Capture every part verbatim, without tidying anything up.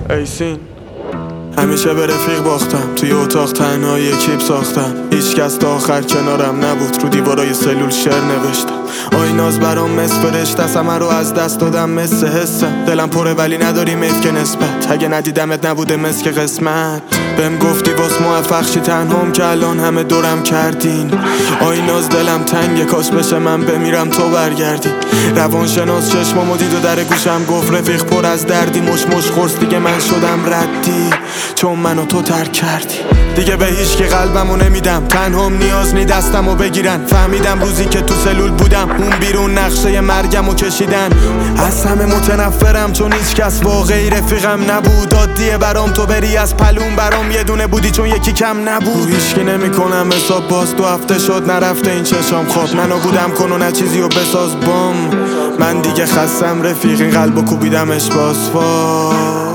ایسین همیشه به رفیق باختم، توی اتاق تنها یه کیپ ساختم. هیچ کس تا آخر کنارم نبود، رو دیوارای سلول شعر نوشتم. آی ناز برام مس فرشته است، همه رو از دست دادم مثل حسم. دلم پره ولی نداری میف که نسبت، اگه ندیدمت نبوده مثل که قسمت. بهم گفتی واس موفق شی تنهام که الان همه دورم کردین. آی ناز دلم تنگه، کاش بشه من بمیرم تو برگردی. روانشناس چشمامو دید و در گوشم گفت رفیق پر از دردی. مش مش خورس دیگه من شدم ردی، چون منو تو ترک کردی. دیگه به هیچ که قلبمو نمیدم، تنهام نیاز نی دستمو بگیرن. فهمیدم روزی که تو سلول بودم اون بیرون نقشه مرگمو کشیدن. از همه متنفرم چون هیچ کس واقعی رفیقم نبود. عادیه برام تو بری از پلون، برام یه دونه بودی چون یکی کم نبود. هیچ که نمیکنم حساب، باز دو هفته شد نرفته این چشام خواب. منو بودم کن و نه چیزی و بساز بام. من دیگه خستم رفیق، این قلبو کوبیدمش باسفال.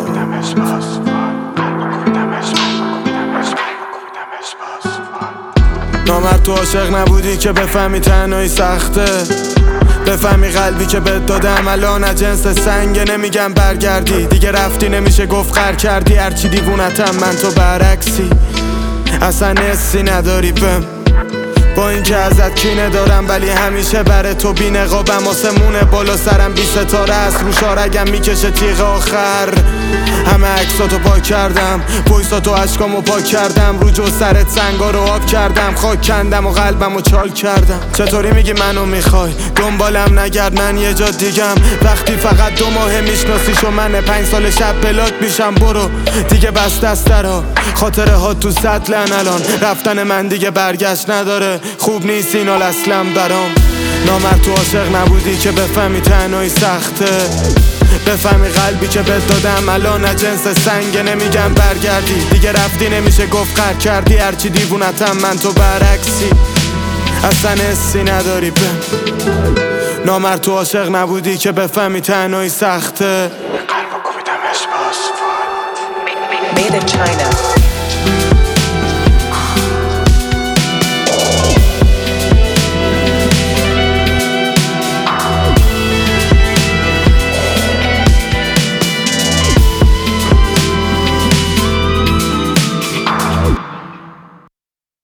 نامرد تو عاشق نبودی که بفهمی تنهایی سخته، بفهمی قلبی که بهت دادم الان از جنس سنگه. نمیگم برگردی، دیگه رفتی نمیشه گفت خر کردی. هرچی دیوونتم من تو برعکسی، اصلا حسی نداری بهم. با اینکه ازت کینه دارم ولی همیشه بره تو بی نقابم. آسمونه بالا سرم بی ستاره است، رو شارگم میکشه تیغ آخر. همه عکساتو پاک کردم، وایساتو عشقامو پاک کردم. رو جو سرت سنگا رو آب کردم، خاک کندم و قلبمو چال کردم. چطوری میگی منو میخوای دنبالم نگرد، من یه جا دیگم. وقتی فقط دو ماه میشناسیش و من پنج سال شب بلاک میشم. برو دیگه بس دسترها، خاطره ها تو سطلن. الان رفتن من دیگه برگشت نداره، خوب نیست این حال اصلا برام. نامرد تو عاشق نبودی که بفهمی تنهایی سخته، بفهمی قلبی که بهت دادم الان از جنس سنگه. نمیگم برگردی، دیگه رفتی نمیشه گفت خر کردی. هرچی دیوونتم من تو برعکسی، اصلا حسی نداری بهم. نامرد تو عاشق نبودی که بفهمی تنهایی سخته. Made in China.